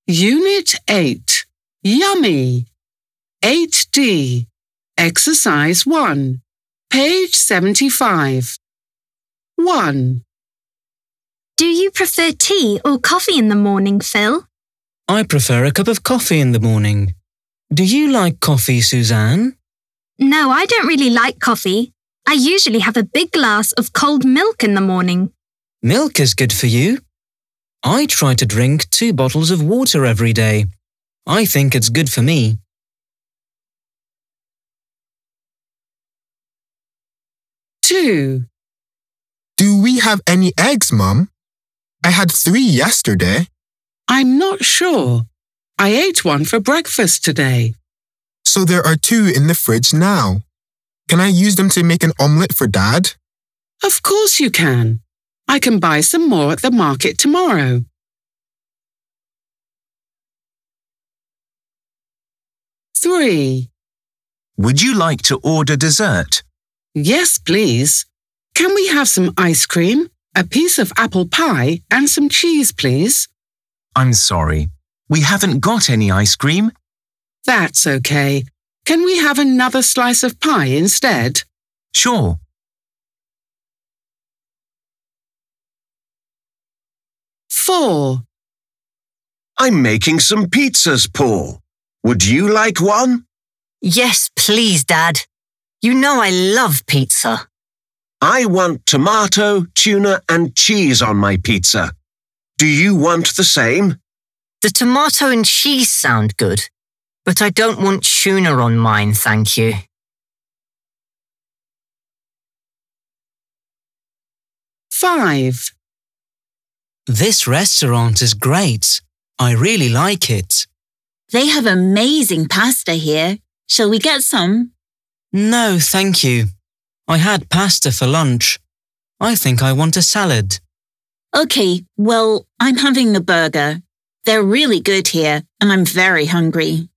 Unit 8. Yummy. 8D. Exercise 1. Page 75. 1. Do you prefer tea or coffee in the morning, Phil? I prefer a cup of coffee in the morning. Do you like coffee, Suzanne? No, I don't really like coffee. I usually have a big glass of cold milk in the morning. Milk is good for you. I try to drink 2 bottles of water every day. I think it's good for me. 2. Do we have any eggs, Mum? I had 3 yesterday. I'm not sure. I ate one for breakfast today. So there are 2 in the fridge now. Can I use them to make an omelette for Dad? Of course you can. I can buy some more at the market tomorrow. 3. Would you like to order dessert? Yes, please. Can we have some ice cream, a piece of apple pie and some cheese, please? I'm sorry. We haven't got any ice cream. That's okay. Can we have another slice of pie instead? Sure. 4. I'm making some pizzas, Paul. Would you like one? Yes, please, Dad. You know I love pizza. I want tomato, tuna and cheese on my pizza. Do you want the same? The tomato and cheese sound good, but I don't want tuna on mine, thank you. 5. This restaurant is great. I really like it. They have amazing pasta here. Shall we get some? No, thank you. I had pasta for lunch. I think I want a salad. Okay, well, I'm having a burger. They're really good here, and I'm very hungry.